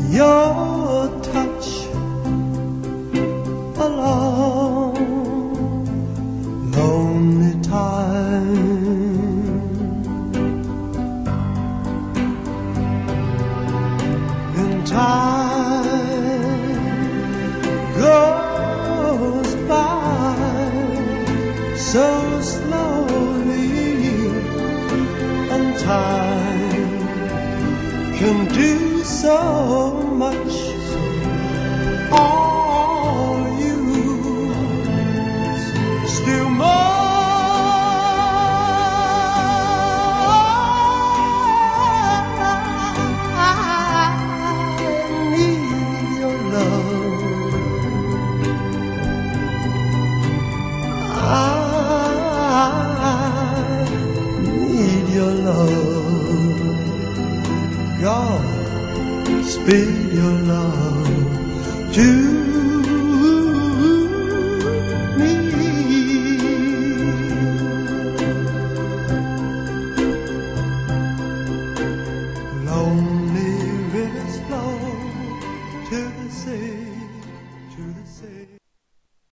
your touch a long, lonely time. And time goes by so slowly, and time can do so much. Are you still mine? I need your love. I need your love. God, speed your love to